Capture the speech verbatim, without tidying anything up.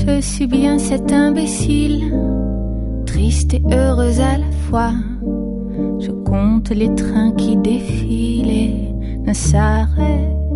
chante si bien cet imbécile, triste et heureuse à la fois. Je compte les trains qui défilent et ne s'arrêtent